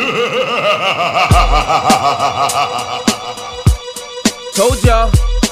Told y'all.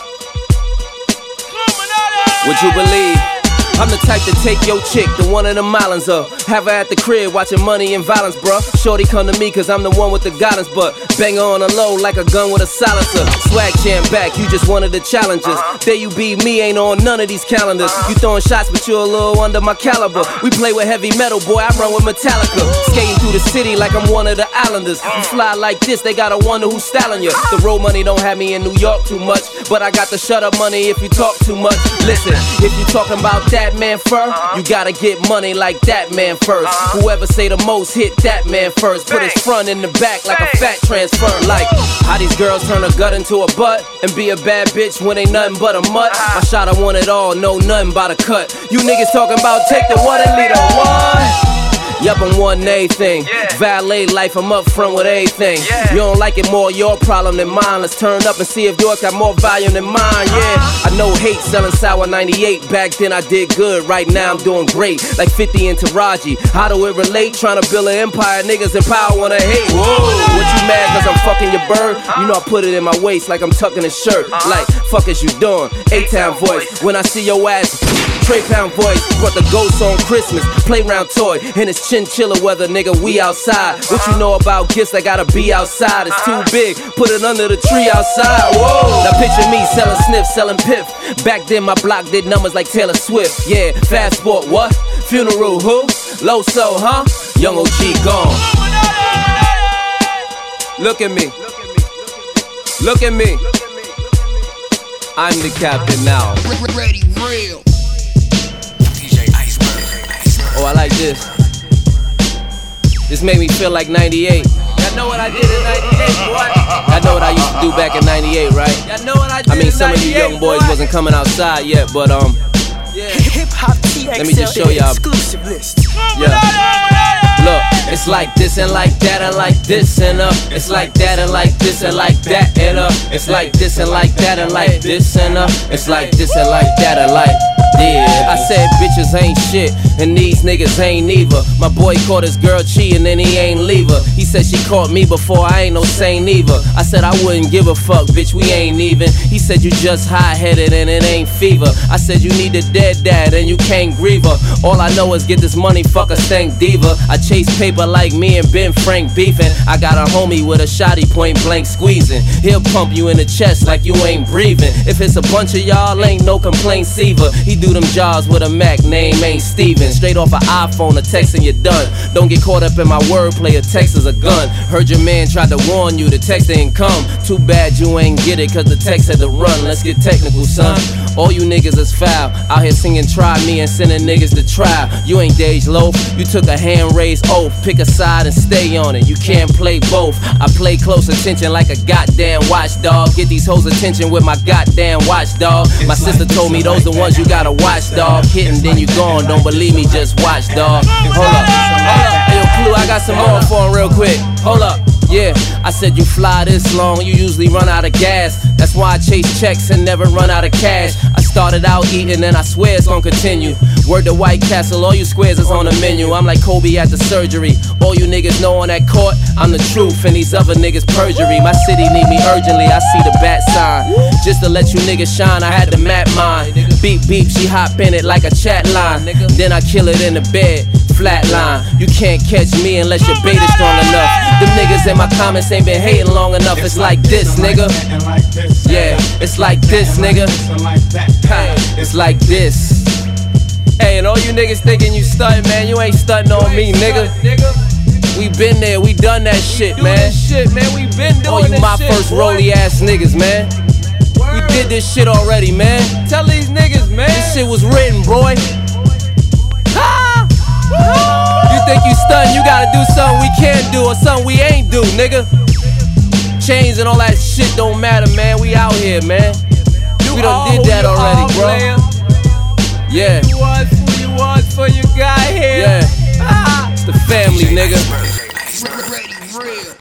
Would you believe? I'm the type to take your chick to one of them islands up. Have her at the crib watching Money and Violence, bruh. Shorty come to me cause I'm the one with the guidance, but bang her on the low like a gun with a silencer. Swag jam back, you just one of the challengers. There you be, me ain't on none of these calendars. You throwing shots but you a little under my caliber. We play with heavy metal, boy, I run with Metallica. Skating through the city like I'm one of the islanders. You fly like this, they gotta wonder who's styling you. The road money don't have me in New York too much, but I got the shut up money if you talk too much. Listen, if you talking about that man fur, you gotta get money like that man first. Whoever say the most hit that man first. Put his front in the back like a fat transfer. Like how these girls turn a gut into a butt and be a bad bitch when ain't nothing but a mutt. My shot, I want it all, know nothing about a cut. You niggas talking about take the one and lead the one. Yup, I'm wanting everything. Valet life, I'm up front with everything. You don't like it more, your problem than mine. Let's turn up and see if yours got more volume than mine, yeah. I know hate selling Sour 98. Back then I did good, right now I'm doing great. Like 50 and Taraji. How do it relate? Trying to build an empire, niggas in power wanna hate. Whoa, what you mad cause I'm fucking your bird? You know I put it in my waist like I'm tucking his shirt. Like, fuck is you doing? A-Town voice. When I see your ass, Trey Pound voice. Brought the ghost on Christmas, playground toy. And it's chinchilla weather, nigga, we outside. What you know about gifts that gotta be outside? It's too big, put it under the tree outside. Whoa, now picture me selling sniff, selling piff. Back then my block did numbers like Taylor Swift. Yeah, fast sport, what? Funeral, who? Low soul, huh? Young OG gone. Look at me. Look at me. I'm the captain now. Ready, real. Oh, I like this. This made me feel like 98. Y'all know what I did in 98, boy. Y'all know what I used to do back in 98, right? Y'all know what I did. I mean, some of you young boys wasn't coming outside yet, but yeah. Hip-hop TXL, let me just show y'all. Exclusive list. Yeah. Look, it's like this and like that and like this and it's like that and like this and like that and it's like this and like that and like this and it's like this and like that and like. Yeah, I said bitches ain't shit, and these niggas ain't neither. My boy caught his girl cheating and he ain't leave her. He said she caught me before, I ain't no saint either. I said I wouldn't give a fuck, bitch, we ain't even. He said you just hot-headed and it ain't fever. I said you need a dead dad and you can't grieve her. All I know is get this money, fuck a stank diva. I chase paper like me and Ben Frank beefing. I got a homie with a shotty point blank squeezing. He'll pump you in the chest like you ain't breathing. If it's a bunch of y'all, ain't no complaints either. He do them jobs with a Mac, name ain't Steven. Straight off an iPhone, a text and you're done. Don't get caught up in my wordplay, a text is a gun. Heard your man tried to warn you, the text didn't come. Too bad you ain't get it, cause the text had to run. Let's get technical, son. All you niggas is foul. Out here singing try me and sending niggas to trial. You ain't Dej Loaf, you took a hand raised oath. Pick a side and stay on it, you can't play both. I play close attention like a goddamn watchdog. Get these hoes attention with my goddamn watchdog. My sister told me those the ones you gotta watch, dog. Hitting then you gone, don't believe me, just watch, dog. Hold up. Hey, yo, Clue, I got some more for him real quick. Hold up. Yeah, I said you fly this long, you usually run out of gas. That's why I chase checks and never run out of cash. I started out eating and I swear it's gonna continue. Word to White Castle, all you squares is on the menu. I'm like Kobe at the surgery. All you niggas know on that court, I'm the truth and these other niggas perjury. My city need me urgently, I see the bat sign. Just to let you niggas shine, I had to map mine. Beep beep, she hop in it like a chat line. Then I kill it in the bed, flatline. You can't catch me unless your bait is strong enough. Them niggas in my comments ain't been hating long enough. It's like this, nigga. Yeah, it's like this, nigga. It's like this. Hey, and all you niggas thinking you stuntin', man, you ain't stuntin' on me, nigga. We been there, we done that shit, man. We been doing all you my first rolly ass niggas, man. We did this shit already, man. Tell these niggas, man. This shit was written, boy. You think you stuntin', you gotta do something we can't do or something we ain't do, nigga. Chains and all that shit don't matter, man. We out here, man. We done did that already, bro. Yeah. You was for you got here. Yeah. It's the family, nigga.